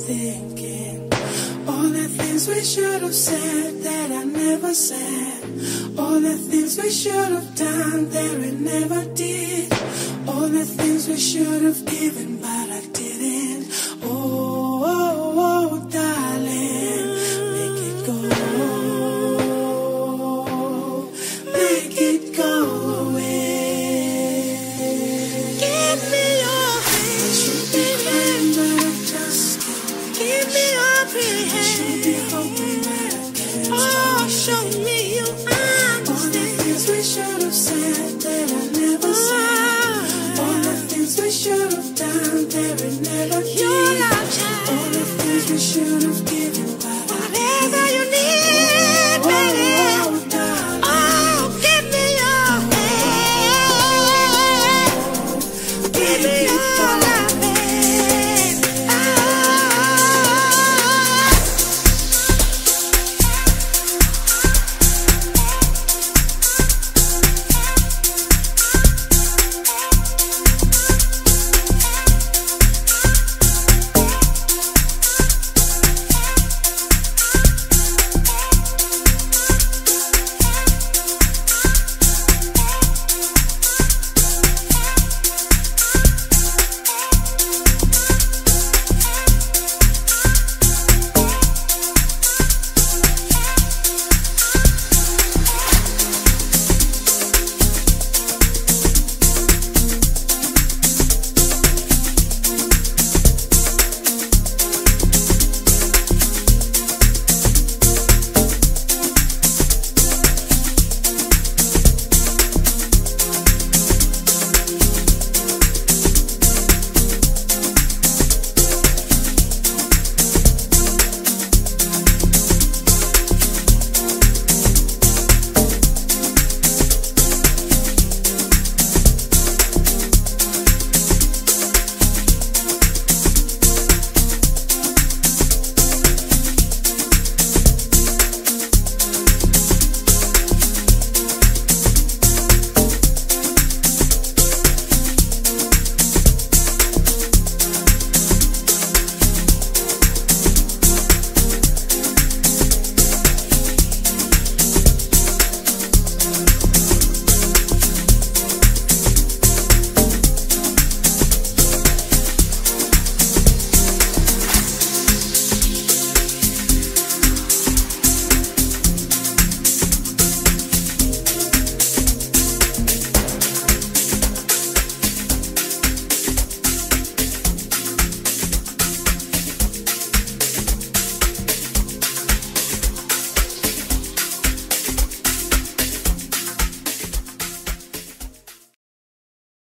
thinking. All the things we should have said that I never said. All the things we should have done that we never did. All the things we should have given but I didn't. Oh, oh, oh, darling, make it go. Make it go away. Give me your hand. I should be crying but I just can't. Give me your pretty hand. I should be hoping that I can. Oh, show me you understand. All the things we should have said that